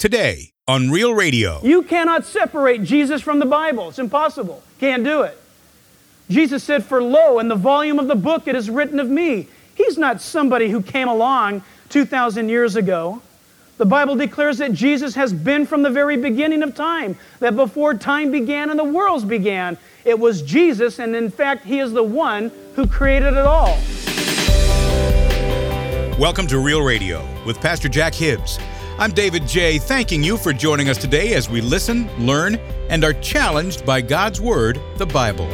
today on Real Radio. You cannot separate Jesus from the Bible. It's impossible. Can't do it. Jesus said, "For lo, in the volume of the book it is written of me." He's not somebody who came along 2,000 years ago. The Bible declares that Jesus has been from the very beginning of time, that before time began and the worlds began, it was Jesus, and in fact, He is the one who created it all. Welcome to Real Radio with Pastor Jack Hibbs. I'm David J., thanking you for joining us today as we listen, learn, and are challenged by God's Word, the Bible.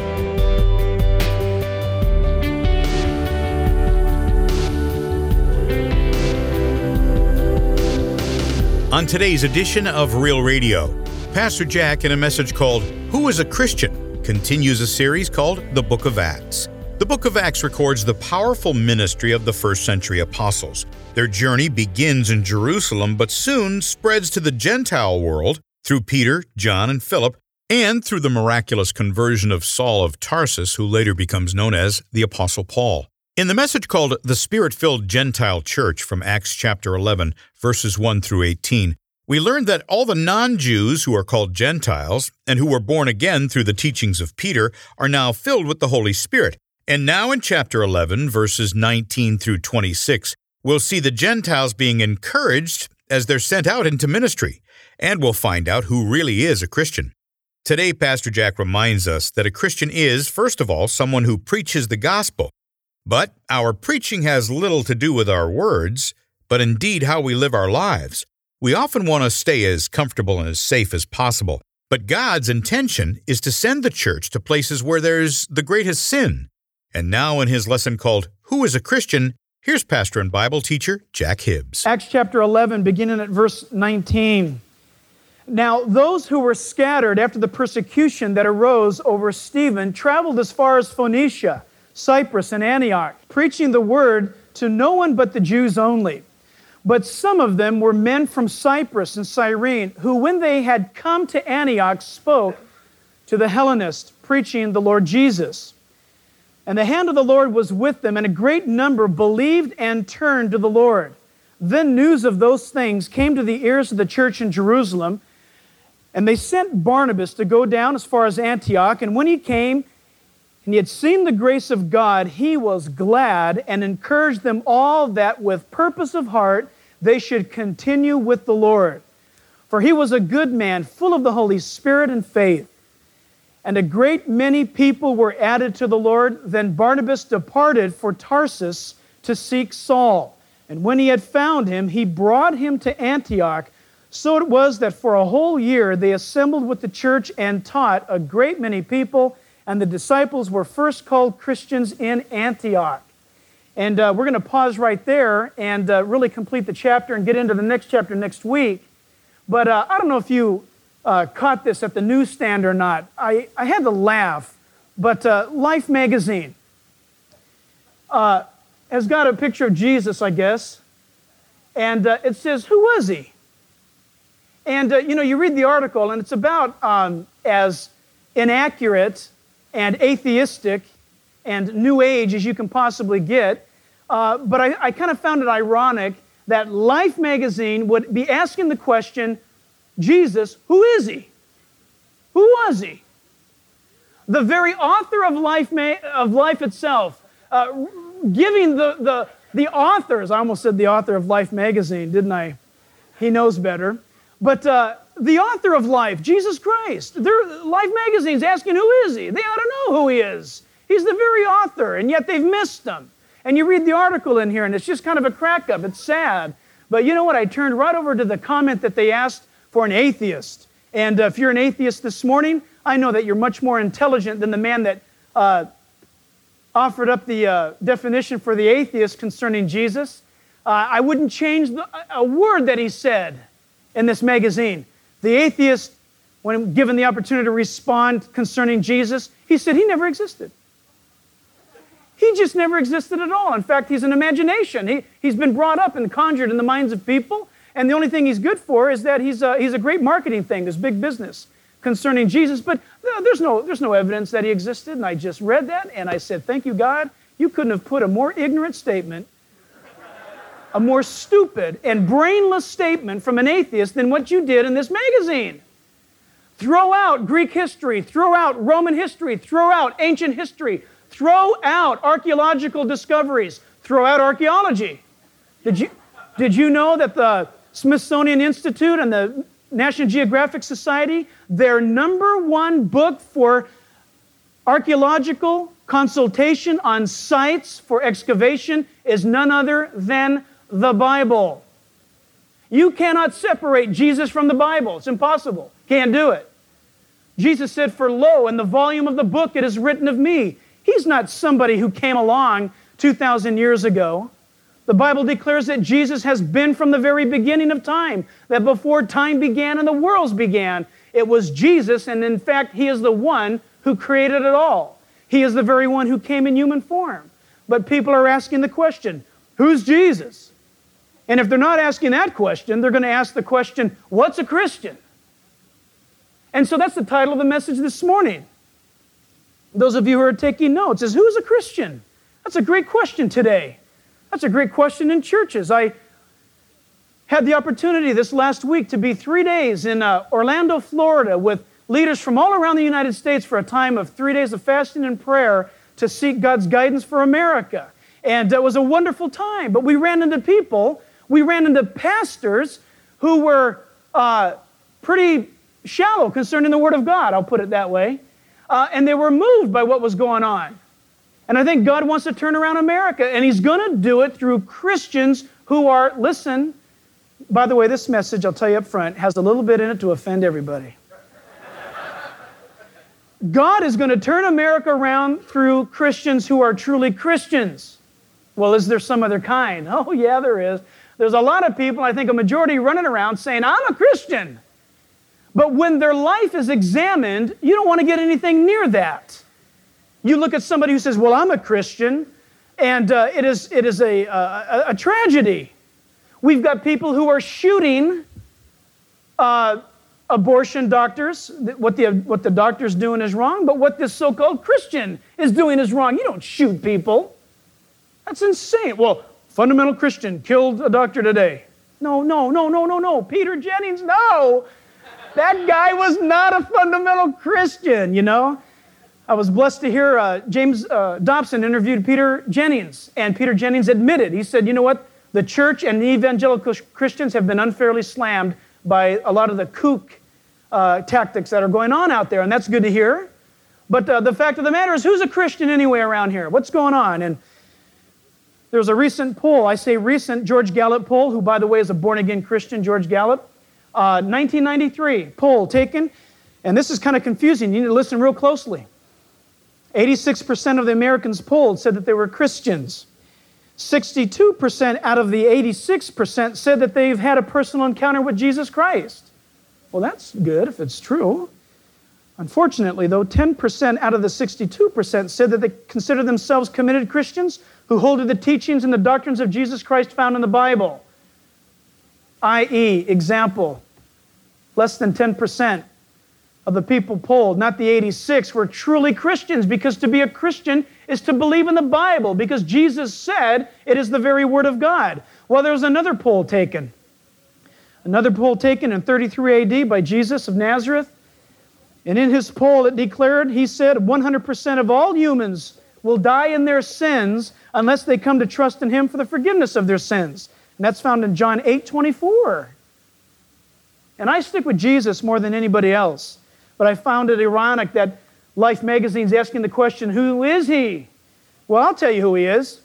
On today's edition of Real Radio, Pastor Jack, in a message called Who is a Christian?, continues a series called The Book of Acts. The Book of Acts records the powerful ministry of the first century apostles. Their journey begins in Jerusalem, but soon spreads to the Gentile world through Peter, John, and Philip, and through the miraculous conversion of Saul of Tarsus, who later becomes known as the Apostle Paul. In the message called The Spirit-Filled Gentile Church from Acts chapter 11, verses 1 through 18, we learned that all the non-Jews who are called Gentiles and who were born again through the teachings of Peter are now filled with the Holy Spirit. And now in chapter 11, verses 19 through 26, we'll see the Gentiles being encouraged as they're sent out into ministry, and we'll find out who really is a Christian. Today, Pastor Jack reminds us that a Christian is, first of all, someone who preaches the gospel. But our preaching has little to do with our words, but indeed how we live our lives. We often want to stay as comfortable and as safe as possible, but God's intention is to send the church to places where there's the greatest sin. And now in his lesson called Who is a Christian?, here's pastor and Bible teacher Jack Hibbs. Acts chapter 11, beginning at verse 19. Now, those who were scattered after the persecution that arose over Stephen traveled as far as Phoenicia, Cyprus, and Antioch, preaching the word to no one but the Jews only. But some of them were men from Cyprus and Cyrene, who when they had come to Antioch spoke to the Hellenists, preaching the Lord Jesus. And the hand of the Lord was with them, and a great number believed and turned to the Lord. Then news of those things came to the ears of the church in Jerusalem, and they sent Barnabas to go down as far as Antioch. And when he came, and he had seen the grace of God, he was glad and encouraged them all that with purpose of heart they should continue with the Lord. For he was a good man, full of the Holy Spirit and faith. And a great many people were added to the Lord. Then Barnabas departed for Tarsus to seek Saul. And when he had found him, he brought him to Antioch. So it was that for a whole year they assembled with the church and taught a great many people. And the disciples were first called Christians in Antioch. And we're going to pause right there and really complete the chapter and get into the next chapter next week. But I don't know if you caught this at the newsstand or not. I had to laugh, but Life magazine has got a picture of Jesus, I guess, and it says, "Who was he?" And you read the article, and it's about as inaccurate and atheistic and new age as you can possibly get. But I kind of found it ironic that Life magazine would be asking the question, Jesus, who is he? Who was he? The very author of life itself, giving the authors, I almost said the author of Life magazine, didn't I? He knows better. But the author of life, Jesus Christ, Life magazine's asking who is he? They ought to know who he is. He's the very author, and yet they've missed him. And you read the article in here, and it's just kind of a crack up. It's sad. But you know what? I turned right over to the comment that they asked for an atheist. And if you're an atheist this morning, I know that you're much more intelligent than the man that offered up the definition for the atheist concerning Jesus. I wouldn't change a word that he said in this magazine. The atheist, when given the opportunity to respond concerning Jesus, he said he never existed. He just never existed at all. In fact, he's an imagination. He's been brought up and conjured in the minds of people, and the only thing he's good for is that he's a great marketing thing, this big business concerning Jesus, but there's no evidence that he existed, and I just read that, and I said, thank you, God. You couldn't have put a more ignorant statement a more stupid and brainless statement from an atheist than what you did in this magazine. Throw out Greek history, throw out Roman history, throw out ancient history, throw out archaeological discoveries, throw out archaeology. Did you know that the Smithsonian Institute and the National Geographic Society, their #1 book for archaeological consultation on sites for excavation is none other than the Bible? You cannot separate Jesus from the Bible. It's impossible. Can't do it. Jesus said, "For lo, in the volume of the book it is written of me." He's not somebody who came along 2,000 years ago. The Bible declares that Jesus has been from the very beginning of time, that before time began and the worlds began, it was Jesus, and in fact, He is the one who created it all. He is the very one who came in human form. But people are asking the question, who's Jesus? And if they're not asking that question, they're going to ask the question, what's a Christian? And so that's the title of the message this morning. Those of you who are taking notes is, who's a Christian? That's a great question today. That's a great question in churches. I had the opportunity this last week to be 3 days in Orlando, Florida, with leaders from all around the United States for a time of 3 days of fasting and prayer to seek God's guidance for America. And it was a wonderful time. But we ran into people, we ran into pastors who were pretty shallow concerning the Word of God, I'll put it that way. And they were moved by what was going on. And I think God wants to turn around America, and He's going to do it through Christians who are, listen, by the way, this message, I'll tell you up front, has a little bit in it to offend everybody. God is going to turn America around through Christians who are truly Christians. Well, is there some other kind? Oh, yeah, there is. There's a lot of people, I think a majority, running around saying, I'm a Christian. But when their life is examined, you don't want to get anything near that. You look at somebody who says, well, I'm a Christian, and it is a tragedy. We've got people who are shooting abortion doctors. What the doctor's doing is wrong, but what this so-called Christian is doing is wrong. You don't shoot people. That's insane. Well, fundamental Christian killed a doctor today. No. Peter Jennings, no. That guy was not a fundamental Christian, you know. I was blessed to hear James Dobson interviewed Peter Jennings, and Peter Jennings admitted, he said, you know what, the church and the evangelical Christians have been unfairly slammed by a lot of the kook tactics that are going on out there, and that's good to hear. But the fact of the matter is, who's a Christian anyway around here? What's going on? And there was a recent poll, I say recent, George Gallup poll, who, by the way, is a born-again Christian, George Gallup, 1993 poll taken, and this is kind of confusing. You need to listen real closely. 86% of the Americans polled said that they were Christians. 62% out of the 86% said that they've had a personal encounter with Jesus Christ. Well, that's good if it's true. Unfortunately, though, 10% out of the 62% said that they consider themselves committed Christians who hold to the teachings and the doctrines of Jesus Christ found in the Bible. I.e., example, less than 10% of the people polled, not the 86, were truly Christians, because to be a Christian is to believe in the Bible, because Jesus said it is the very Word of God. Well, there was another poll taken. Another poll taken in 33 AD by Jesus of Nazareth. And in his poll it declared, he said, 100% of all humans will die in their sins unless they come to trust in Him for the forgiveness of their sins. And that's found in John 8:24. And I stick with Jesus more than anybody else. But I found it ironic that Life magazine's asking the question, who is He? Well, I'll tell you who He is.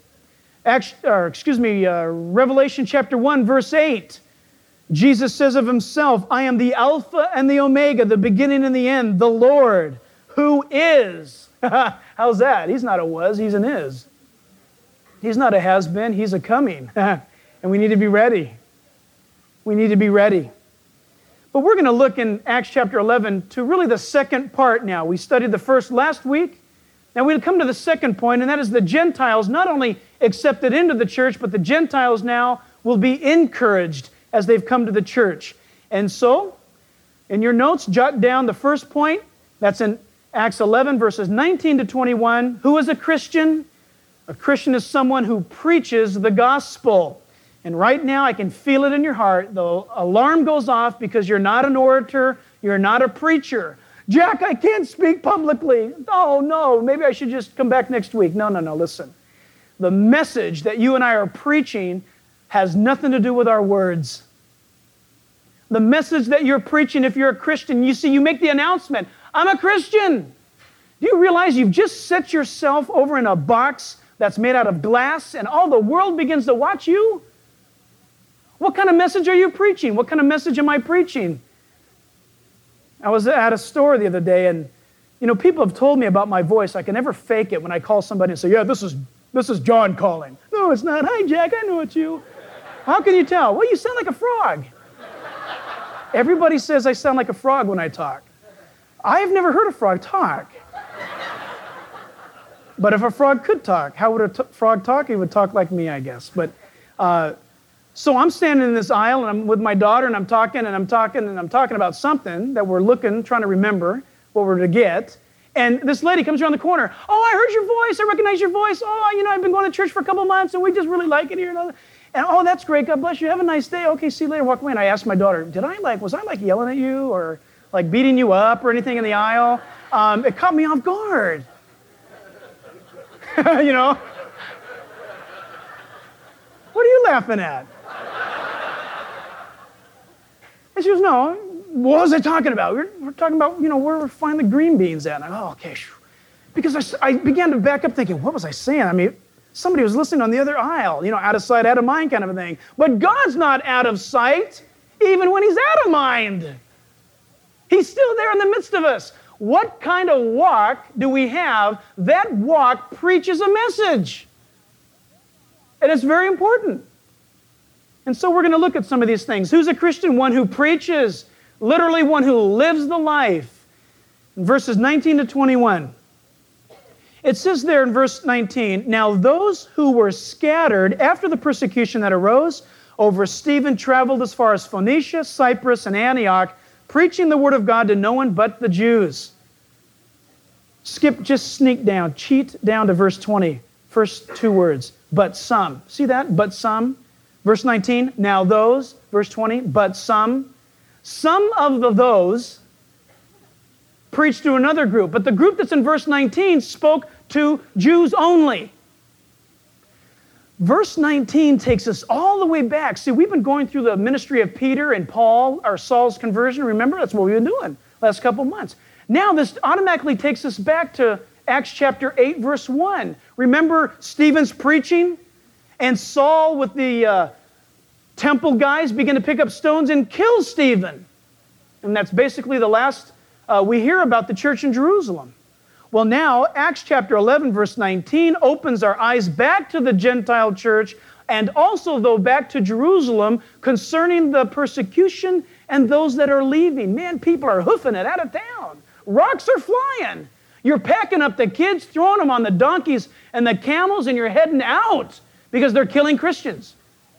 Revelation chapter 1, verse 8. Jesus says of Himself, I am the Alpha and the Omega, the beginning and the end, the Lord, who is. How's that? He's not a was, He's an is. He's not a has-been, He's a coming. And we need to be ready. We need to be ready. But we're going to look in Acts chapter 11 to really the second part now. We studied the first last week. Now we'll come to the second point, and that is the Gentiles not only accepted into the church, but the Gentiles now will be encouraged as they've come to the church. And so, in your notes, jot down the first point. That's in Acts 11, verses 19 to 21. Who is a Christian? A Christian is someone who preaches the gospel. And right now, I can feel it in your heart. The alarm goes off because you're not an orator, you're not a preacher. Jack, I can't speak publicly. Oh, no, maybe I should just come back next week. No, listen. The message that you and I are preaching has nothing to do with our words. The message that you're preaching, if you're a Christian, you see, you make the announcement, I'm a Christian. Do you realize you've just set yourself over in a box that's made out of glass and all the world begins to watch you? What kind of message are you preaching? What kind of message am I preaching? I was at a store the other day, and people have told me about my voice. I can never fake it when I call somebody and say, yeah, this is John calling. No, it's not. Hi, Jack, I know it's you. How can you tell? Well, you sound like a frog. Everybody says I sound like a frog when I talk. I've never heard a frog talk. But if a frog could talk, how would a frog talk? He would talk like me, I guess. But so I'm standing in this aisle, and I'm with my daughter, and I'm talking about something that we're trying to remember what we're to get. And this lady comes around the corner. Oh, I heard your voice. I recognize your voice. Oh, I've been going to church for a couple of months, and we just really like it here. And oh, that's great. God bless you. Have a nice day. Okay, see you later. Walk away. And I asked my daughter, was I yelling at you or like beating you up or anything in the aisle? It caught me off guard. What are you laughing at? And she goes, no, what was I talking about? We're talking about, where we're finding the green beans at. And I go, oh, okay. Because I began to back up thinking, what was I saying? I mean, somebody was listening on the other aisle, out of sight, out of mind kind of a thing. But God's not out of sight, even when he's out of mind. He's still there in the midst of us. What kind of walk do we have? That walk preaches a message. And it's very important. And so we're going to look at some of these things. Who's a Christian? One who preaches, literally one who lives the life. In verses 19 to 21. It says there in verse 19, now those who were scattered after the persecution that arose over Stephen traveled as far as Phoenicia, Cyprus, and Antioch, preaching the word of God to no one but the Jews. Cheat down to verse 20. First two words, but some. See that? But some. Verse 19, now those. Verse 20, but some. Some of those preached to another group, but the group that's in verse 19 spoke to Jews only. Verse 19 takes us all the way back. See, we've been going through the ministry of Peter and Paul, or Saul's conversion. Remember, that's what we've been doing last couple of months. Now this automatically takes us back to Acts chapter 8, verse 1. Remember Stephen's preaching? And Saul with the temple guys begin to pick up stones and kill Stephen. And that's basically the last we hear about the church in Jerusalem. Well, now, Acts chapter 11, verse 19 opens our eyes back to the Gentile church and also, though, back to Jerusalem concerning the persecution and those that are leaving. Man, people are hoofing it out of town. Rocks are flying. You're packing up the kids, throwing them on the donkeys and the camels, and you're heading out because they're killing Christians.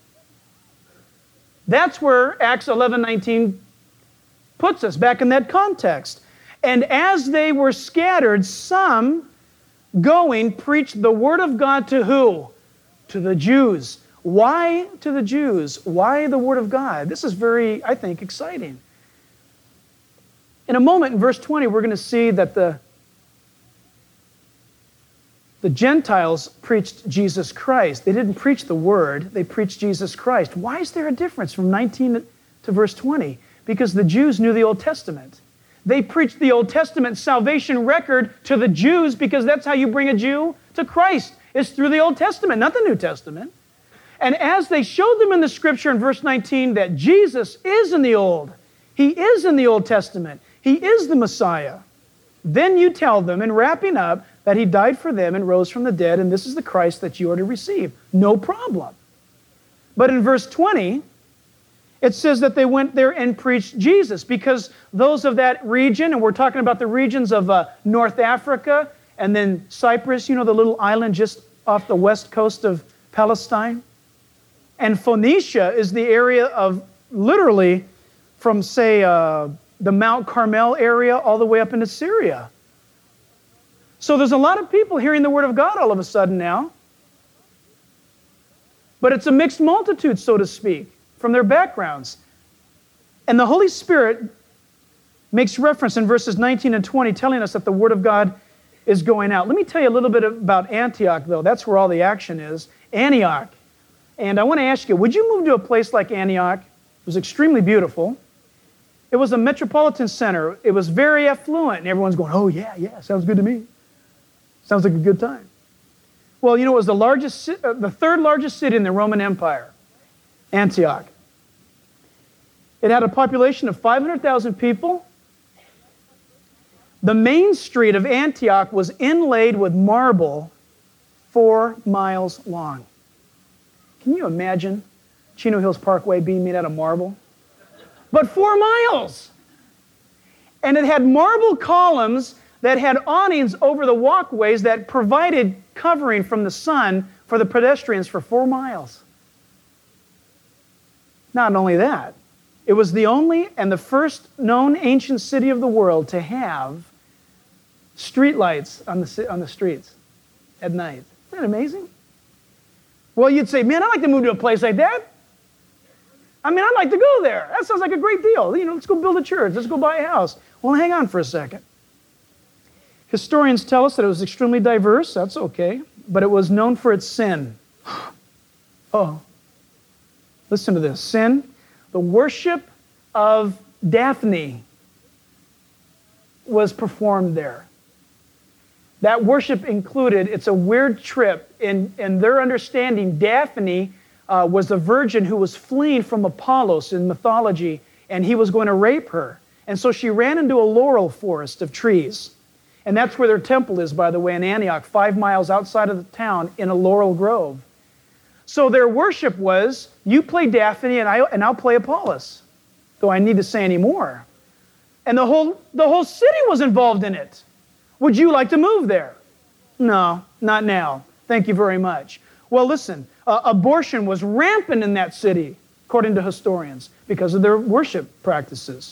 That's where Acts 11:19 puts us back in that context. And as they were scattered, some going preached the word of God to who? To the Jews. Why to the Jews? Why the word of God? This is very, I think, exciting. In a moment, in verse 20, we're going to see that the Gentiles preached Jesus Christ. They didn't preach the word, they preached Jesus Christ. Why is there a difference from 19 to verse 20? Because the Jews knew the Old Testament. They preached the Old Testament salvation record to the Jews because that's how you bring a Jew to Christ. It's through the Old Testament, not the New Testament. And as they showed them in the scripture in verse 19 that Jesus is in the Old, he is in the Old Testament, he is the Messiah, then you tell them in wrapping up that he died for them and rose from the dead, and this is the Christ that you are to receive. No problem. But in verse 20, it says that they went there and preached Jesus because those of that region, and we're talking about the regions of North Africa and then Cyprus, the little island just off the west coast of Palestine. And Phoenicia is the area of literally from, say, the Mount Carmel area all the way up into Syria. So there's a lot of people hearing the word of God all of a sudden now. But it's a mixed multitude, so to speak, from their backgrounds. And the Holy Spirit makes reference in verses 19 and 20, telling us that the Word of God is going out. Let me tell you a little bit about Antioch, though. That's where all the action is. Antioch. And I want to ask you, would you move to a place like Antioch? It was extremely beautiful. It was a metropolitan center. It was very affluent, and everyone's going, oh, yeah, sounds good to me. Sounds like a good time. Well, you know, it was the third largest city in the Roman Empire, Antioch. It had a population of 500,000 people. The main street of Antioch was inlaid with marble 4 miles long. Can you imagine Chino Hills Parkway being made out of marble? But 4 miles! And it had marble columns that had awnings over the walkways that provided covering from the sun for the pedestrians for 4 miles. Not only that, it was the only and the first known ancient city of the world to have street lights on the streets at night. Isn't that amazing? Well, you'd say, man, I'd like to move to a place like that. I mean, I'd like to go there. That sounds like a great deal. You know, let's go build a church. Let's go buy a house. Well, hang on for a second. Historians tell us that it was extremely diverse. That's okay. But it was known for its sin. Oh, listen to this. Sin. The worship of Daphne was performed there. That worship included, it's a weird trip. In their understanding, Daphne was a virgin who was fleeing from Apollos in mythology, and he was going to rape her. And so she ran into a laurel forest of trees. And that's where their temple is, by the way, in Antioch, 5 miles outside of the town in a laurel grove. So their worship was, you play Daphne and I'll play Apollos. Though I need to say any more. And the whole city was involved in it. Would you like to move there? No, not now. Thank you very much. Well, listen, abortion was rampant in that city, according to historians, because of their worship practices.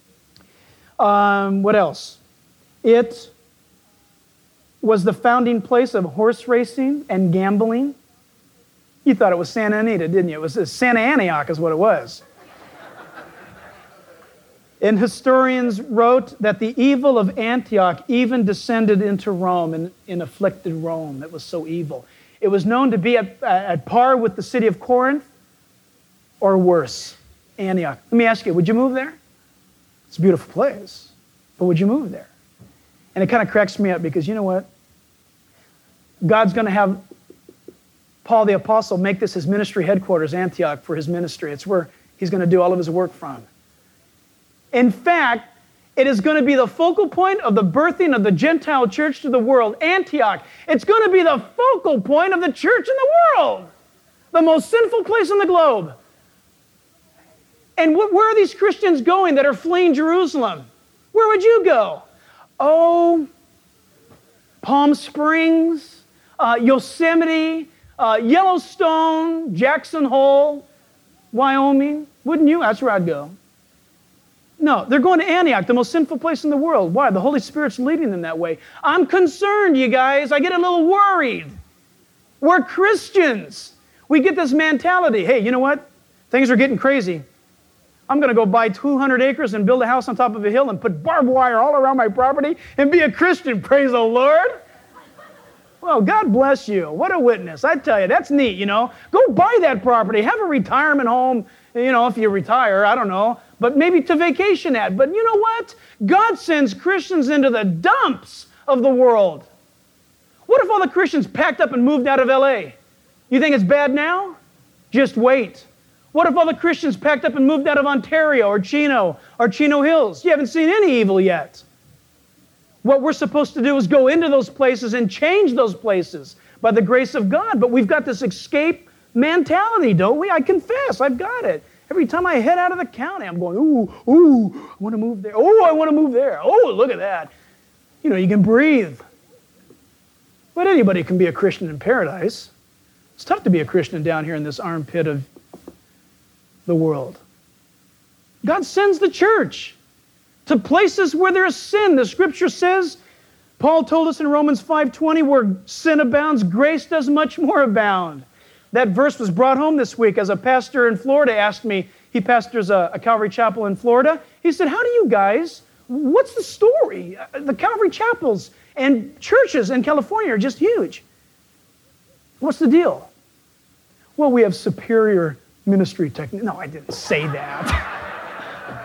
What else? It was the founding place of horse racing and gambling. You thought it was Santa Anita, didn't you? It was Santa Antioch is what it was. And historians wrote that the evil of Antioch even descended into Rome and afflicted Rome. It was so evil. It was known to be at par with the city of Corinth or worse, Antioch. Let me ask you, would you move there? It's a beautiful place, but would you move there? And it kind of cracks me up because you know what? God's going to have Paul the Apostle make this his ministry headquarters, Antioch, for his ministry. It's where he's going to do all of his work from. In fact, it is going to be the focal point of the birthing of the Gentile church to the world, Antioch. It's going to be the focal point of the church in the world, the most sinful place on the globe. And where are these Christians going that are fleeing Jerusalem? Where would you go? Oh, Palm Springs, Yosemite, Yellowstone, Jackson Hole, Wyoming. Wouldn't you? That's where I'd go. No, they're going to Antioch, the most sinful place in the world. Why? The Holy Spirit's leading them that way. I'm concerned, you guys. I get a little worried. We're Christians. We get this mentality. Hey, you know what? Things are getting crazy. I'm going to go buy 200 acres and build a house on top of a hill and put barbed wire all around my property and be a Christian. Praise the Lord. Well, God bless you. What a witness. I tell you, that's neat, you know. Go buy that property. Have a retirement home, you know, if you retire, I don't know. But maybe to vacation at. But you know what? God sends Christians into the dumps of the world. What if all the Christians packed up and moved out of LA? You think it's bad now? Just wait. What if all the Christians packed up and moved out of Ontario or Chino Hills? You haven't seen any evil yet. What we're supposed to do is go into those places and change those places by the grace of God. But we've got this escape mentality, don't we? I confess, I've got it. Every time I head out of the county, I'm going, ooh, I want to move there. Oh, I want to move there. Oh, look at that. You know, you can breathe. But anybody can be a Christian in paradise. It's tough to be a Christian down here in this armpit of the world. God sends the church to places where there is sin. The scripture says, Paul told us in Romans 5:20, where sin abounds, grace does much more abound. That verse was brought home this week as a pastor in Florida asked me. He pastors a Calvary Chapel in Florida. He said, how do you guys, what's the story? The Calvary Chapels and churches in California are just huge. What's the deal? Well, we have superior ministry technique. No, I didn't say that.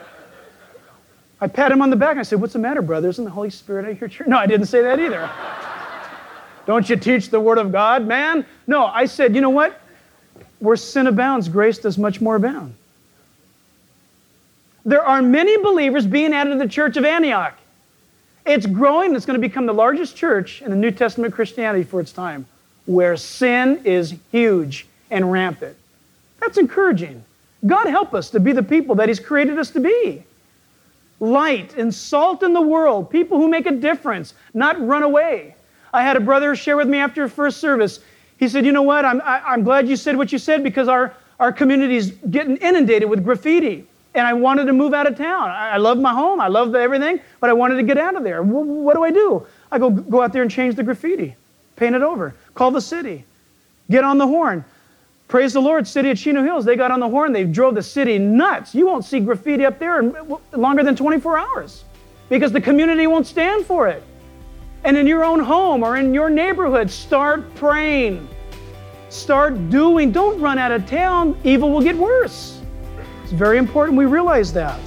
I pat him on the back and I said, what's the matter, brother? Isn't the Holy Spirit at your church? No, I didn't say that either. Don't you teach the Word of God, man? No, I said, you know what? Where sin abounds, grace does much more abound. There are many believers being added to the church of Antioch. It's growing. It's going to become the largest church in the New Testament Christianity for its time, where sin is huge and rampant. That's encouraging. God help us to be the people that He's created us to be. Light and salt in the world, people who make a difference, not run away. I had a brother share with me after first service. He said, you know what, I'm glad you said what you said because our community's getting inundated with graffiti. And I wanted to move out of town. I love my home. I love everything, but I wanted to get out of there. What do? I go out there and change the graffiti, paint it over, call the city, get on the horn. Praise the Lord, city of Chino Hills, they got on the horn. They drove the city nuts. You won't see graffiti up there in longer than 24 hours because the community won't stand for it. And in your own home or in your neighborhood, start praying. Start doing. Don't run out of town. Evil will get worse. It's very important we realize that.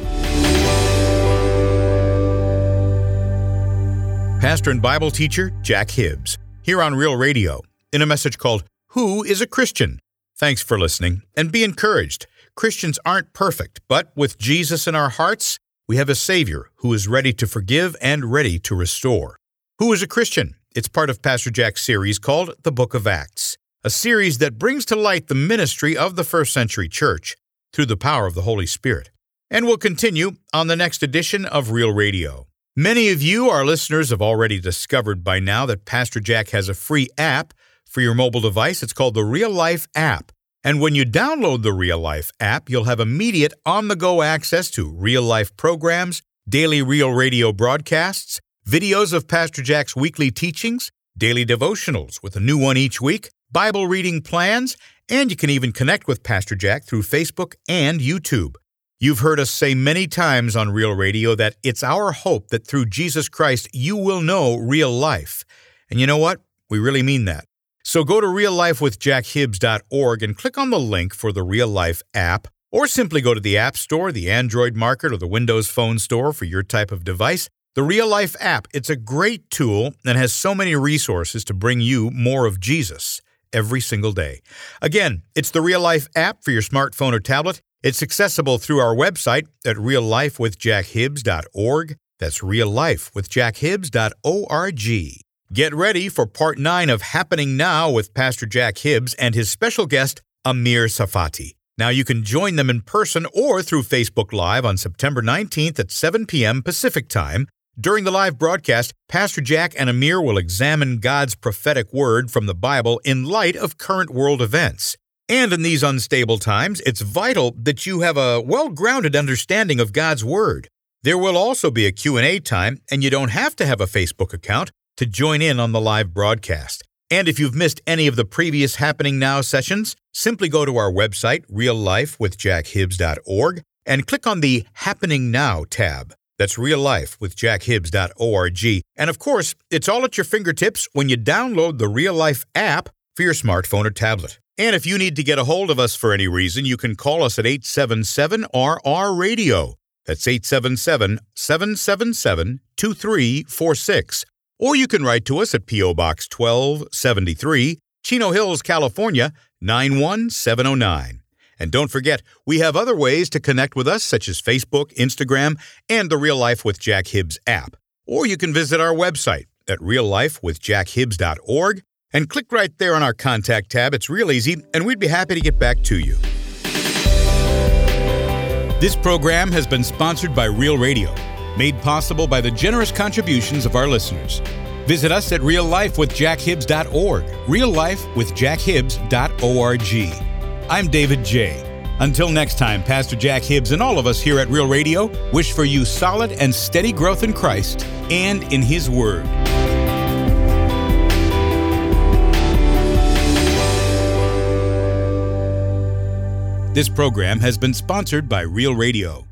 Pastor and Bible teacher Jack Hibbs, here on Real Radio, in a message called, Who is a Christian? Thanks for listening, and be encouraged. Christians aren't perfect, but with Jesus in our hearts, we have a Savior who is ready to forgive and ready to restore. Who is a Christian? It's part of Pastor Jack's series called The Book of Acts, a series that brings to light the ministry of the first century church through the power of the Holy Spirit. And we'll continue on the next edition of Real Radio. Many of you, our listeners, have already discovered by now that Pastor Jack has a free app for your mobile device. It's called the Real Life app. And when you download the Real Life app, you'll have immediate on-the-go access to real life programs, daily Real Radio broadcasts, videos of Pastor Jack's weekly teachings, daily devotionals with a new one each week, Bible reading plans, and you can even connect with Pastor Jack through Facebook and YouTube. You've heard us say many times on Real Radio that it's our hope that through Jesus Christ you will know real life. And you know what? We really mean that. So go to reallifewithjackhibbs.org and click on the link for the Real Life app, or simply go to the App Store, the Android Market, or the Windows Phone Store for your type of device. The Real Life app, it's a great tool and has so many resources to bring you more of Jesus every single day. Again, it's the Real Life app for your smartphone or tablet. It's accessible through our website at reallifewithjackhibbs.org. That's reallifewithjackhibbs.org. Get ready for Part 9 of Happening Now with Pastor Jack Hibbs and his special guest, Amir Tsarfati. Now you can join them in person or through Facebook Live on September 19th at 7 p.m. Pacific Time. During the live broadcast, Pastor Jack and Amir will examine God's prophetic word from the Bible in light of current world events. And in these unstable times, it's vital that you have a well-grounded understanding of God's word. There will also be a Q&A time, and you don't have to have a Facebook account to join in on the live broadcast. And if you've missed any of the previous Happening Now sessions, simply go to our website, reallifewithjackhibbs.org, and click on the Happening Now tab. That's reallifewithjackhibbs.org. And of course, it's all at your fingertips when you download the Real Life app for your smartphone or tablet. And if you need to get a hold of us for any reason, you can call us at 877-RR-RADIO. That's 877-777-2346. Or you can write to us at P.O. Box 1273, Chino Hills, California, 91709. And don't forget, we have other ways to connect with us, such as Facebook, Instagram, and the Real Life with Jack Hibbs app. Or you can visit our website at reallifewithjackhibbs.org and click right there on our Contact tab. It's real easy, and we'd be happy to get back to you. This program has been sponsored by Real Radio, made possible by the generous contributions of our listeners. Visit us at reallifewithjackhibbs.org, reallifewithjackhibbs.org. I'm David J. Until next time, Pastor Jack Hibbs and all of us here at Real Radio wish for you solid and steady growth in Christ and in His Word. This program has been sponsored by Real Radio.